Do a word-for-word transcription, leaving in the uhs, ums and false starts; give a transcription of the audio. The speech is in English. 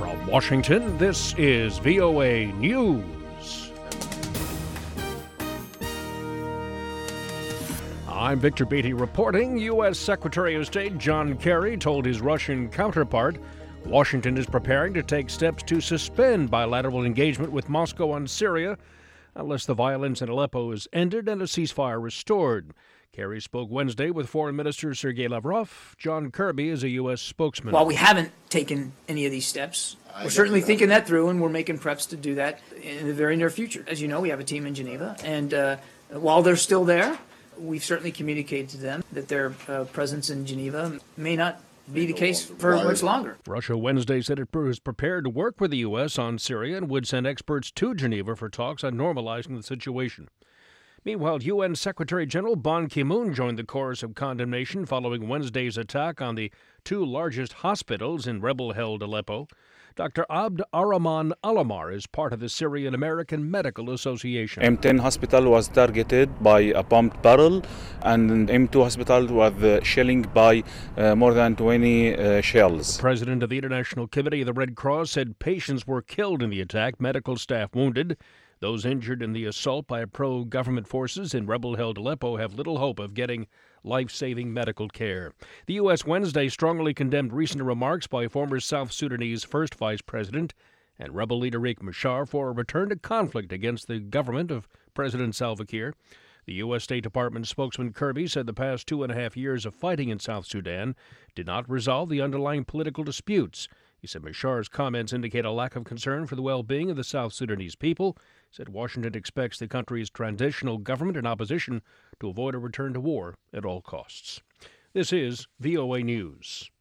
From Washington, this is V O A News. I'm Victor Beatty reporting. U S. Secretary of State John Kerry told his Russian counterpart Washington is preparing to take steps to suspend bilateral engagement with Moscow on Syria unless the violence in Aleppo is ended and a ceasefire restored. Kerry spoke Wednesday with Foreign Minister Sergei Lavrov. John Kirby is a U S spokesman. While we haven't taken any of these steps, we're certainly thinking that through, and we're making preps to do that in the very near future. As you know, we have a team in Geneva, and uh, while they're still there, we've certainly communicated to them that their uh, presence in Geneva may not be the case for much longer. Russia Wednesday said it is prepared to work with the U S on Syria and would send experts to Geneva for talks on normalizing the situation. Meanwhile, U N. Secretary General Ban Ki-moon joined the chorus of condemnation following Wednesday's attack on the two largest hospitals in rebel-held Aleppo. Doctor Abd Arrahman Alamar is part of the Syrian American Medical Association. M ten hospital was targeted by a bombed barrel, and M two hospital was uh, shelling by uh, more than twenty uh, shells. The president of the International Committee of the Red Cross said patients were killed in the attack, medical staff wounded. Those injured in the assault by pro-government forces in rebel-held Aleppo have little hope of getting life-saving medical care. The U S. Wednesday strongly condemned recent remarks by former South Sudanese first vice president and rebel leader Riek Machar for a return to conflict against the government of President Salva Kiir. The U S. State Department spokesman Kirby said the past two and a half years of fighting in South Sudan did not resolve the underlying political disputes. He said Machar's comments indicate a lack of concern for the well-being of the South Sudanese people. He said Washington expects the country's transitional government and opposition to avoid a return to war at all costs. This is V O A News.